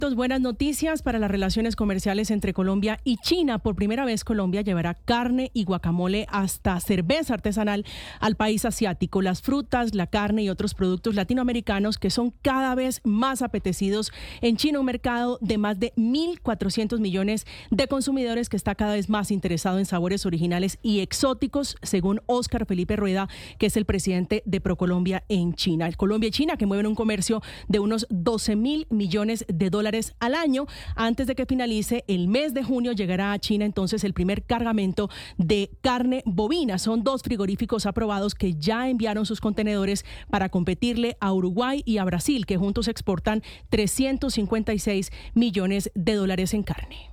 Buenas noticias para las relaciones comerciales entre Colombia y China. Por primera vez, Colombia llevará carne y guacamole, hasta cerveza artesanal, al país asiático. Las frutas, la carne y otros productos latinoamericanos que son cada vez más apetecidos en China, un mercado de más de 1.400 millones de consumidores que está cada vez más interesado en sabores originales y exóticos, según Óscar Felipe Rueda, que es el presidente de ProColombia en China. El Colombia y China, que mueven un comercio de unos 12.000 millones de dólares al año. Antes de que finalice el mes de junio, llegará a China entonces el primer cargamento de carne bovina. Son 2 frigoríficos aprobados que ya enviaron sus contenedores para competirle a Uruguay y a Brasil, que juntos exportan 356 millones de dólares en carne.